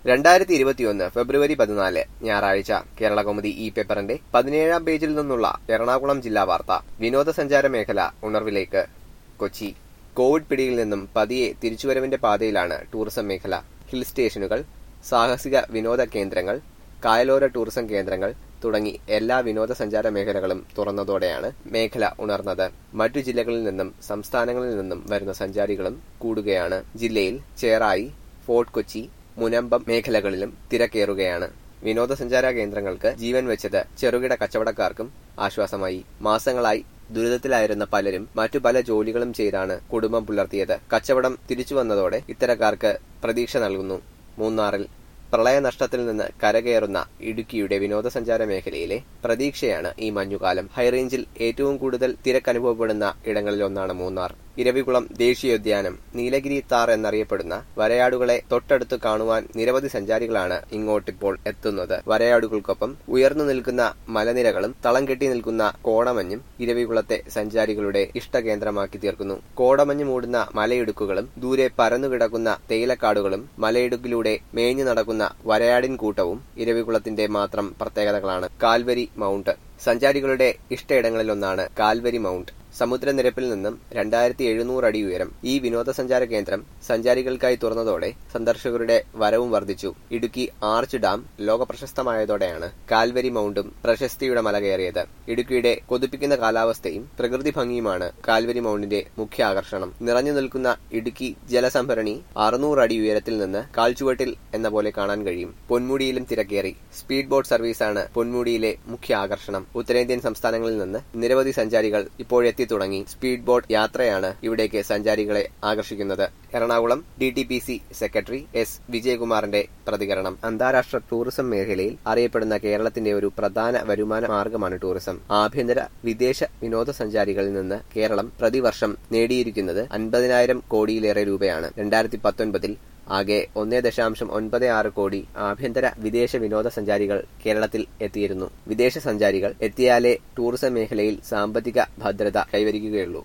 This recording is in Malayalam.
2021 ഫെബ്രുവരി 14 ഞായറാഴ്ച കേരളകൗമുദി ഈ പേപ്പറിന്റെ 17-ാം പേജിൽ നിന്നുള്ള എറണാകുളം ജില്ലാ വാർത്ത. വിനോദസഞ്ചാര മേഖല ഉണർവിലേക്ക്. കൊച്ചി. കോവിഡ് പിടിയിൽ നിന്നും പതിയെ തിരിച്ചുവരവിന്റെ പാതയിലാണ് ടൂറിസം മേഖല. ഹിൽ സ്റ്റേഷനുകൾ, സാഹസിക വിനോദ കേന്ദ്രങ്ങൾ, കായലോര ടൂറിസം കേന്ദ്രങ്ങൾ തുടങ്ങി എല്ലാ വിനോദസഞ്ചാര മേഖലകളും തുറന്നതോടെയാണ് മേഖല ഉണർന്നത്. മറ്റു ജില്ലകളിൽ നിന്നും സംസ്ഥാനങ്ങളിൽ നിന്നും വരുന്ന സഞ്ചാരികളും കൂടുകയാണ്. ജില്ലയിൽ ചേറായി, ഫോർട്ട് കൊച്ചി, മുനമ്പം മേഖലകളിലും തിരക്കേറുകയാണ്. വിനോദസഞ്ചാര കേന്ദ്രങ്ങൾക്ക് ജീവൻ വെച്ചത് ചെറുകിട കച്ചവടക്കാർക്കും ആശ്വാസമായി. മാസങ്ങളായി ദുരിതത്തിലായിരുന്ന പലരും മറ്റു പല ജോലികളും ചെയ്താണ് കുടുംബം പുലർത്തിയത്. കച്ചവടം തിരിച്ചുവന്നതോടെ ഇത്തരക്കാർക്ക് പ്രതീക്ഷ നൽകുന്നു. മൂന്നാറിൽ പ്രളയനഷ്ടത്തിൽ നിന്ന് കരകയറുന്ന ഇടുക്കിയുടെ വിനോദസഞ്ചാര മേഖലയിലെ പ്രതീക്ഷയാണ് ഈ മഞ്ഞുകാലം. ഹൈറേഞ്ചിൽ ഏറ്റവും കൂടുതൽ തിരക്കനുഭവപ്പെടുന്ന ഇടങ്ങളിലൊന്നാണ് മൂന്നാർ. ഇരവികുളം ദേശീയോദ്യാനം, നീലഗിരി താർ എന്നറിയപ്പെടുന്ന വരയാടുകളെ തൊട്ടടുത്ത് കാണുവാൻ നിരവധി സഞ്ചാരികളാണ് ഇങ്ങോട്ടിപ്പോൾ എത്തുന്നത്. വരയാടുകൾക്കൊപ്പം ഉയർന്നു നിൽക്കുന്ന മലനിരകളും തളം കെട്ടി നിൽക്കുന്ന കോടമഞ്ഞും ഇരവികുളത്തെ സഞ്ചാരികളുടെ ഇഷ്ടകേന്ദ്രമാക്കി തീർക്കുന്നു. കോടമഞ്ഞ് മൂടുന്ന മലയിടുക്കുകളും ദൂരെ പരന്നുകിടക്കുന്ന തേയിലക്കാടുകളും മലയിടുക്കിലൂടെ മേഞ്ഞു നടക്കുന്ന വരയാടിൻ കൂട്ടവും ഇരവികുളത്തിന്റെ മാത്രം പ്രത്യേകതകളാണ്. Calvary mount. സഞ്ചാരികളുടെ ഇഷ്ടയിടങ്ങളിലൊന്നാണ് കാൽവരി മൗണ്ട്. സമുദ്രനിരപ്പിൽ നിന്നും 2700 അടി ഉയരം. ഈ വിനോദസഞ്ചാര കേന്ദ്രം സഞ്ചാരികൾക്കായി തുറന്നതോടെ സന്ദർശകരുടെ വരവും വർദ്ധിച്ചു. ഇടുക്കി ആർച്ച് ഡാം ലോകപ്രശസ്തമായതോടെയാണ് കാൽവരി മൗണ്ടും പ്രശസ്തിയുടെ മല കയറിയത്. ഇടുക്കിയുടെ കൊതിപ്പിക്കുന്ന കാലാവസ്ഥയും പ്രകൃതി ഭംഗിയുമാണ് കാൽവരി മൗണ്ടിന്റെ മുഖ്യ ആകർഷണം. നിറഞ്ഞു നിൽക്കുന്ന ഇടുക്കി ജലസംഭരണി 600 അടി ഉയരത്തിൽ നിന്ന് കാൽച്ചുവട്ടിൽ എന്ന പോലെ കാണാൻ കഴിയും. പൊന്മുടിയിലും തിരക്കേറി. സ്പീഡ് ബോട്ട് സർവീസാണ് പൊന്മുടിയിലെ മുഖ്യ ആകർഷണം. ഉത്തരേന്ത്യൻ സംസ്ഥാനങ്ങളിൽ നിന്ന് നിരവധി സഞ്ചാരികൾ ഇപ്പോഴെത്തി തുടങ്ങി. സ്പീഡ് ബോട്ട് യാത്രയാണ് ഇവിടേക്ക് സഞ്ചാരികളെ ആകർഷിക്കുന്നത്. എറണാകുളം DTPC സെക്രട്ടറി എസ് വിജയകുമാറിന്റെ പ്രതികരണം. അന്താരാഷ്ട്ര ടൂറിസം മേഖലയിൽ അറിയപ്പെടുന്ന കേരളത്തിന്റെ ഒരു പ്രധാന വരുമാന മാർഗമാണ് ടൂറിസം. ആഭ്യന്തര വിദേശ വിനോദസഞ്ചാരികളിൽ നിന്ന് കേരളം പ്രതിവർഷം നേടിയിരിക്കുന്നത് 50,000 കോടിയിലേറെ രൂപയാണ്. 2019 ആകെ 1.96 കോടി ആഭ്യന്തര വിദേശ വിനോദസഞ്ചാരികൾ കേരളത്തിൽ എത്തിയിരുന്നു. വിദേശ സഞ്ചാരികൾ എത്തിയാലേ ടൂറിസം മേഖലയിൽ സാമ്പത്തിക ഭദ്രത കൈവരിക്കുകയുള്ളൂ.